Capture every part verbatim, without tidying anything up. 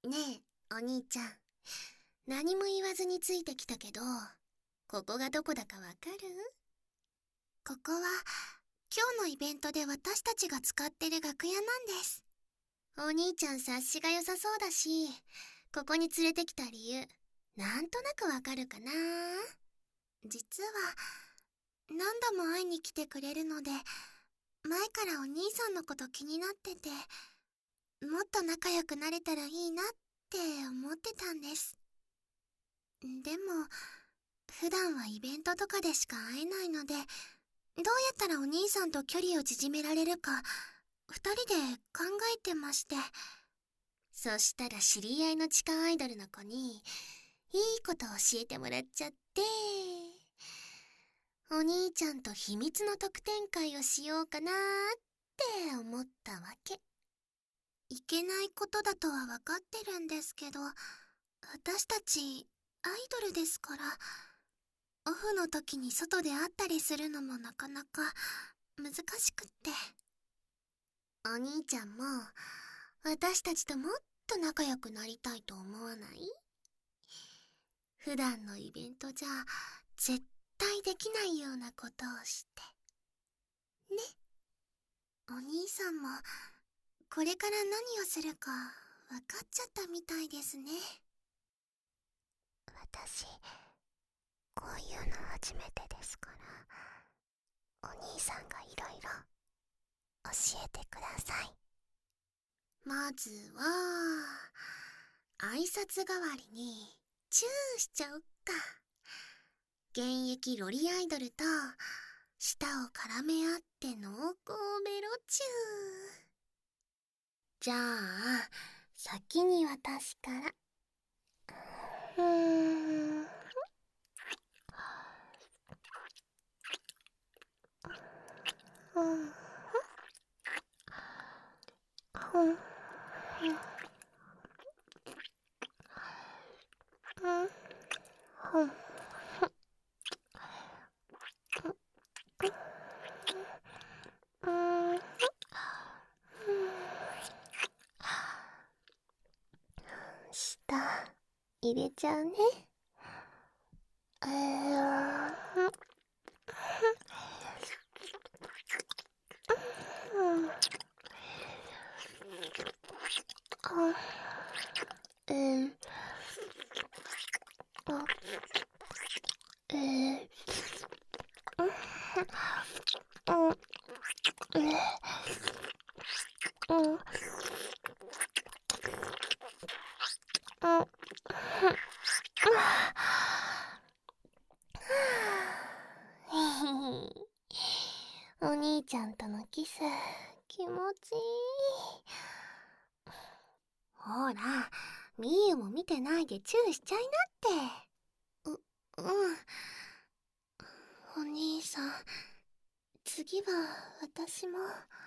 ねえ、お兄ちゃん。何も言わずについてきたけど、ここがどこだかわかる？ここは、今日のイベントで私たちが使ってる楽屋なんです。お兄ちゃん察しが良さそうだし、ここに連れてきた理由、なんとなくわかるかな？実は、何度も会いに来てくれるので、前からお兄さんのこと気になってて、もっと仲良くなれたらいいなって思ってたんです。でも、普段はイベントとかでしか会えないので、どうやったらお兄さんと距離を縮められるか、二人で考えてまして。そしたら知り合いの地下アイドルの子に、いいこと教えてもらっちゃって、お兄ちゃんと秘密の特典会をしようかなーって思ったわけ。いけないことだとは分かってるんですけど、私たちアイドルですから、オフの時に外で会ったりするのもなかなか難しくって。お兄ちゃんも私たちともっと仲良くなりたいと思わない？普段のイベントじゃ絶対できないようなことをしてね。お兄さんもこれから何をするか分かっちゃったみたいですね。私こういうの初めてですから、お兄さんがいろいろ教えてください。まずは挨拶代わりにチューしちゃおっか。現役ロリアイドルと舌を絡め合って濃厚ベロチュー。じゃあ先に私から。うーんうんうんうんうん舌入れちゃうね。えー、うん、あ、えー、あ、えー、うん、うん、えー、うん、うん、お兄ちゃんとのキス気持ちいい。ほら、みーゆも見てないでチューしちゃいなって。う、うん。お兄さん、次は私も。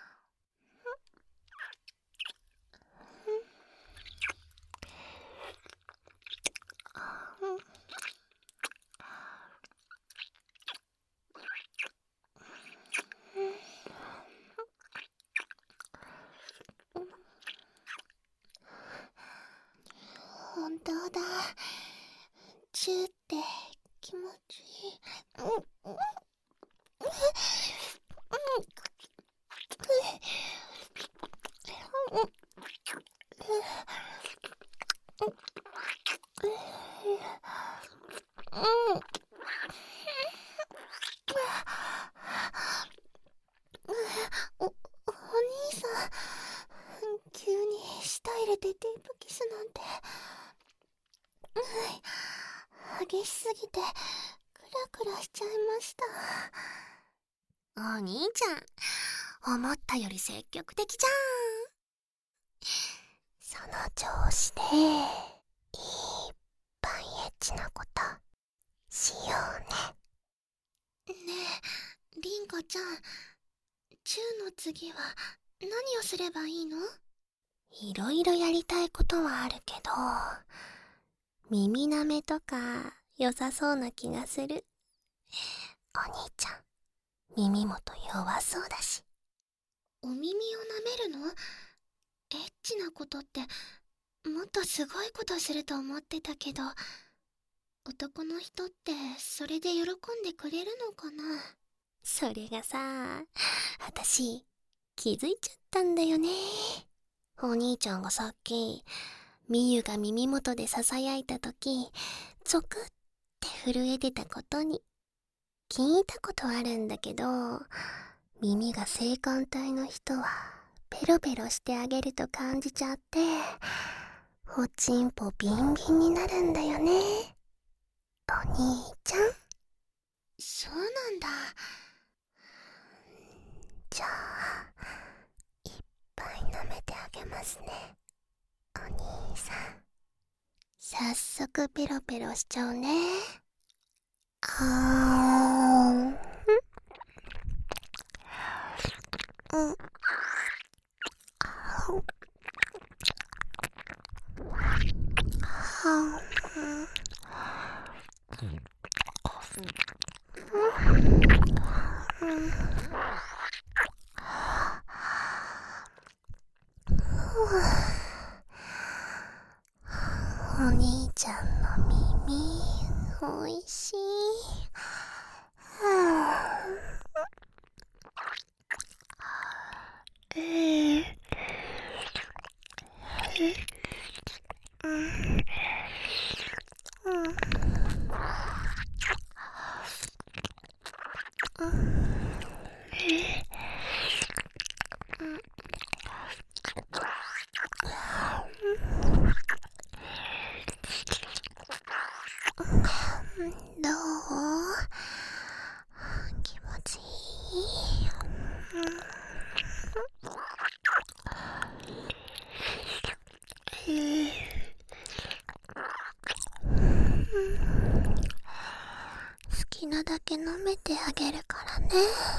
本当だ。チューって気持ちいい。うん、うん、うん、うん。お、お兄さん、急に舌入れてディープキスなんて。激しすぎて、クラクラしちゃいました。お兄ちゃん、思ったより積極的じゃん。その調子で、いっぱいエッチなことしようね。ねえ、リンコちゃん、チューの次は何をすればいいの？いろいろやりたいことはあるけど、耳舐めとか良さそうな気がする。お兄ちゃん、耳元弱そうだし。お耳を舐めるの？エッチなことってもっとすごいことすると思ってたけど、男の人ってそれで喜んでくれるのかな。それがさ、私気づいちゃったんだよね。お兄ちゃんがさっきみゆが耳元でささやいた時、ゾクって震えてたことに聞いたことあるんだけど、耳が性感帯の人はペロペロしてあげると感じちゃって、おちんぽビンビンになるんだよね、お兄ちゃん。そうなんだ。じゃあいっぱい舐めてあげますね、お兄さん。早速ペロペロしちゃうね。あーん、うん、はお兄ちゃんの耳おいしい。どう？気持ちいい？好きなだけ舐めてあげるからね。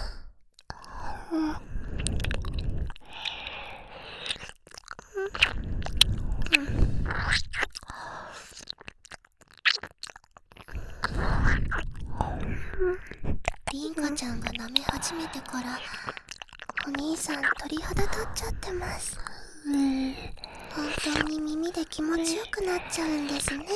りんかちゃんが舐め始めてからお兄さん鳥肌立っちゃってます。本当に耳で気持ちよくなっちゃうんですね。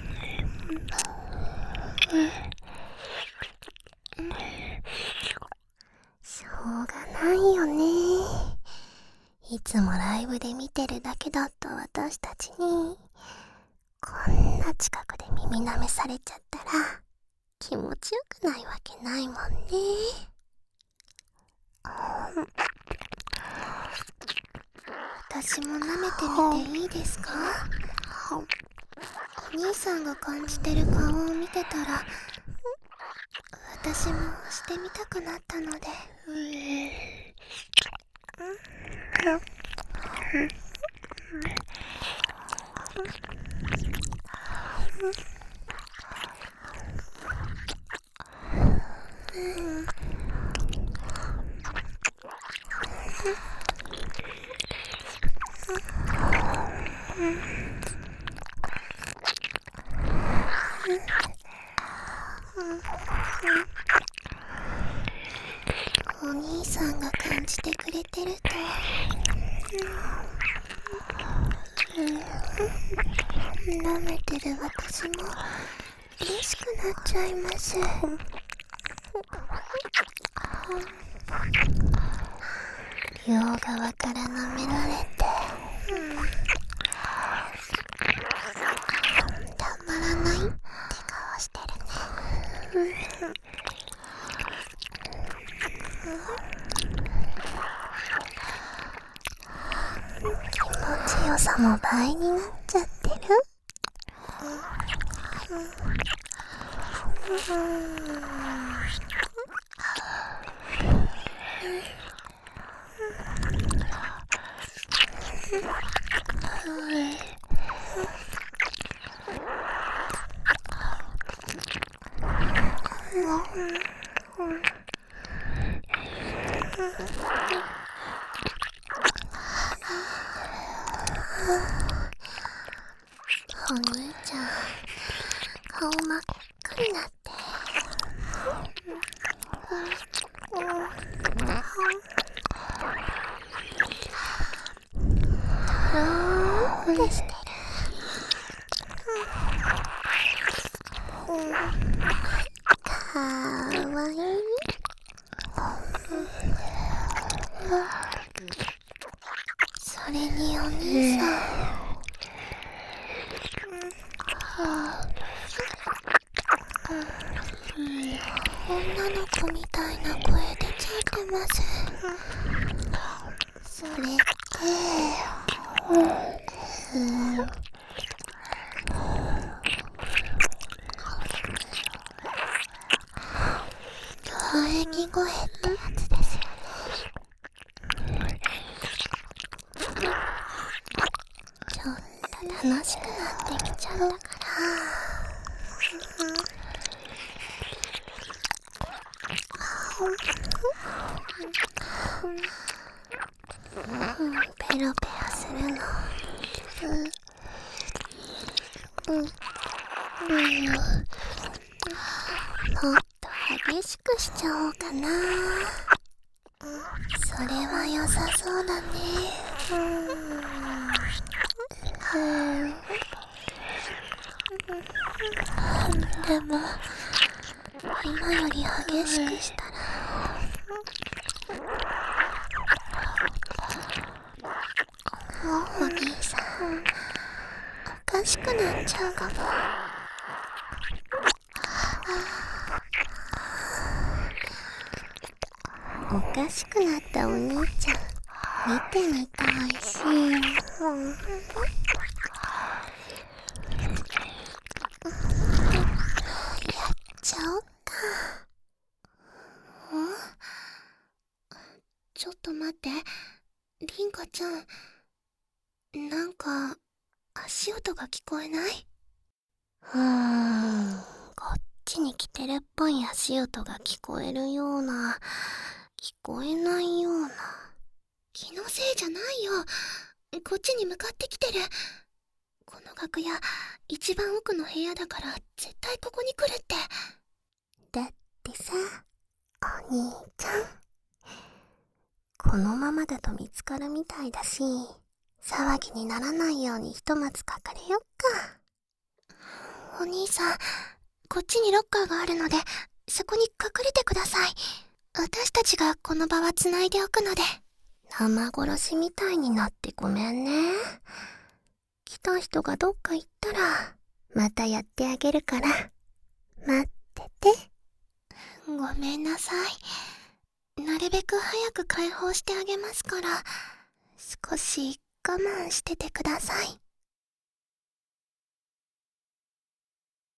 しょうがないよね。いつもライブで見てるだけだった私たちにこんな近くで耳舐めされちゃったら気持ちよくないわけないもんね。私も舐めてみていいですか？お兄さんが感じてる顔を見てたら私もしてみたくなったので。お兄さんが感じてくれてると、舐めてる私も嬉しくなっちゃいます。両側から舐められて、たまらないって顔してるね。気持ちよさも倍になっちゃってる。お兄ちゃん、顔真っ赤になって。とろーんってしてる。 かわいい。それにお兄さん、女の子みたいな声出ちゃってます。それって、喘ぎ声ってやつですよね。ちょっと楽しくなってきちゃったから、ペロペロするの。うんうん、もっと激しくしちゃおうかな。それは良さそうだね。うんでも今より激しくしたらお兄さんおかしくなっちゃうかも。おかしくなったお兄ちゃん見てみたいし、うん、やっちゃおっか。ん？ちょっと待って、リンカちゃん、なんか足音が聞こえない？うーん、こっちに来てるっぽい足音が聞こえるような、聞こえないような。気のせいじゃないよ。こっちに向かってきてる。この楽屋一番奥の部屋だから絶対ここに来るって。だってさ、お兄ちゃん、このままだと見つかるみたいだし、騒ぎにならないようにひとまず隠れよっか。お兄さん、こっちにロッカーがあるのでそこに隠れてください。私たちがこの場はつないでおくので。生殺しみたいになってごめんね。来た人がどっか行ったらまたやってあげるから待ってて。ごめんなさい。なるべく早く解放してあげますから少し我慢しててください。